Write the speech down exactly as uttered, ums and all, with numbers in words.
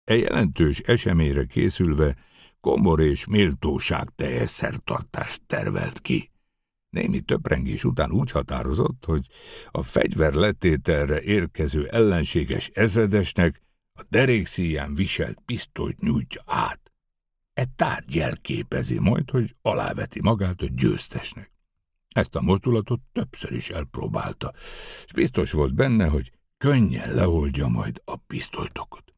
E jelentős eseményre készülve komor és méltóság teljes szertartást tervelt ki. Némi töprengés után úgy határozott, hogy a fegyver letételre érkező ellenséges ezredesnek a derékszíján viselt pisztolyt nyújtja át. E tárgy jelképezi majd, hogy aláveti magát a győztesnek. Ezt a mozdulatot többször is elpróbálta, és biztos volt benne, hogy könnyen leoldja majd a pisztolytokot.